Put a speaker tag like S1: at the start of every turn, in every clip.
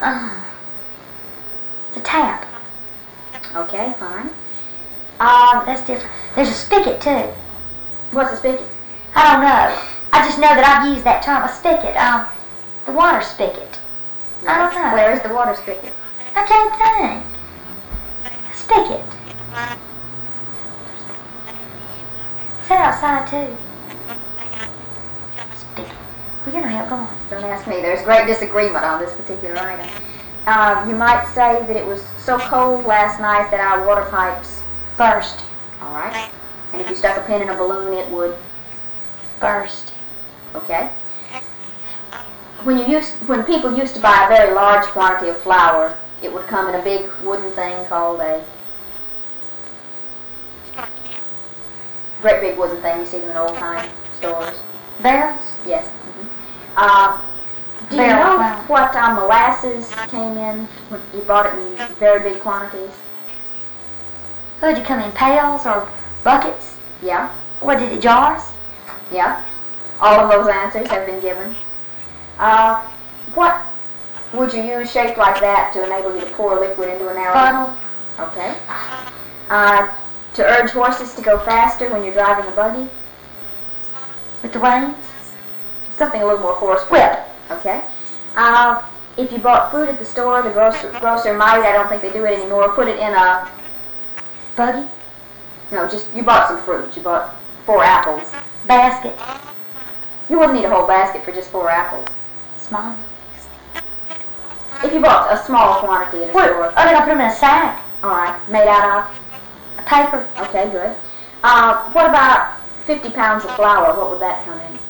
S1: It's a tap.
S2: Okay, fine.
S1: That's different. There's a spigot too.
S2: What's a spigot?
S1: I don't know. I just know that I've used that term, a spigot. The water spigot. I don't know.
S2: Where is the water spigot?
S1: I can't think. A spigot. Is that outside too? Spigot. Well, you're no help. Go on.
S2: Don't ask me. There's great disagreement on this particular item. You might say that it was so cold last night that our water pipes
S1: burst.
S2: All right. And if you stuck a pin in a balloon, it would
S1: burst.
S2: Okay. When people used to buy a very large quantity of flour, it would come in a big wooden thing called a great big wooden thing. You see them in old time stores.
S1: Barrels?
S2: Yes. Do you know what molasses came in when you bought it in very big quantities?
S1: Did it come in pails or buckets?
S2: Yeah.
S1: What did it, jars?
S2: Yeah. All of those answers have been given. What would you use shaped like that to enable you to pour liquid into a narrow
S1: funnel?
S2: Okay. To urge horses to go faster when you're driving a buggy?
S1: With the reins?
S2: Something a little more forceful.
S1: Whip.
S2: Okay. If you bought food at the store, the grocer might, I don't think they do it anymore, put it in a
S1: buggy?
S2: No, just you bought some fruit. You bought 4 apples.
S1: Basket.
S2: You wouldn't need a whole basket for just 4 apples.
S1: Small.
S2: If you bought a small quantity at a store.
S1: Are they going to put them in a sack?
S2: All right. Made out of?
S1: A paper.
S2: Okay, good. What about 50 pounds of flour? What would that come in?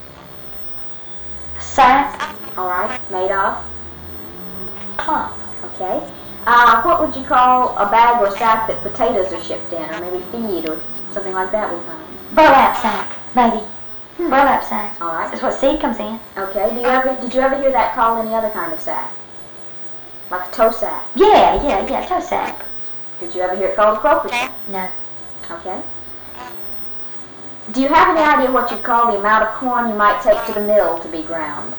S1: A sack.
S2: All right. Made of?
S1: Clump.
S2: Okay. What would you call a bag or sack that potatoes are shipped in, or maybe feed, or something like that would come in?
S1: Burlap sack, maybe. Burlap sack.
S2: All right.
S1: That's what seed comes in.
S2: Okay. Did you ever hear that called any other kind of sack? Like a tow sack?
S1: Yeah, tow sack.
S2: Did you ever hear it called a croaker sack?
S1: No.
S2: Okay. Do you have any idea what you'd call the amount of corn you might take to the mill to be ground?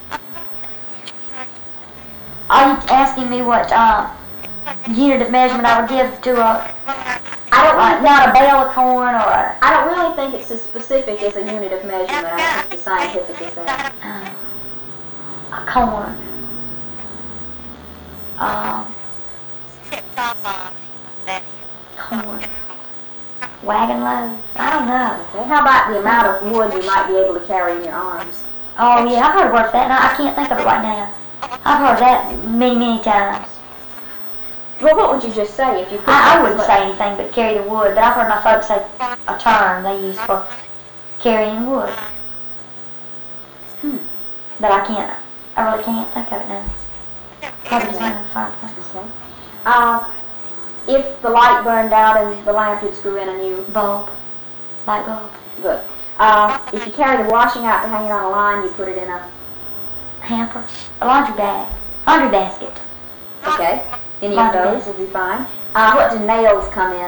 S1: Are you asking me what unit of measurement I would give to a...
S2: I don't really
S1: not a bale of corn or a...
S2: I don't really think it's as specific as a unit of measurement. I don't think it's as scientific as that.
S1: A corn. Corn. Wagon load? I don't know.
S2: Okay. How about the amount of wood you might be able to carry in your arms?
S1: Oh, yeah, I've heard words that, and I can't think of it right now. I've heard that many times.
S2: Well, what would you just say if you could?
S1: I wouldn't say anything but carry the wood, but I've heard my folks say a term they use for carrying wood. But I really can't think of it now. Probably just in the fireplace.
S2: Okay. If the light burned out and the lamp, you'd screw in a new
S1: bulb. Light bulb.
S2: Good. If you carry the washing out to hang it on a line, you put it in a
S1: hamper. A laundry bag. Laundry basket.
S2: Okay. Any of those will be fine. What do nails come in?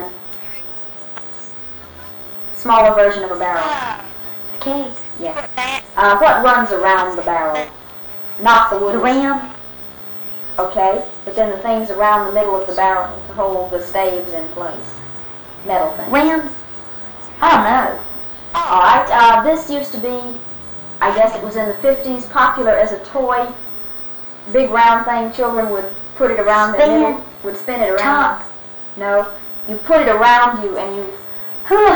S2: Smaller version of a barrel.
S1: A keg.
S2: Yes. What runs around the barrel? Not the wood.
S1: The rim.
S2: Okay. But then the things around the middle of the barrel to hold the staves in place. Metal things.
S1: Rims? I don't know.
S2: All right. This used to be, I guess it was in the 50s, popular as a toy. Big round thing. Children would put it around the middle. Would spin it around.
S1: Top.
S2: No. You put it around you and you...
S1: Who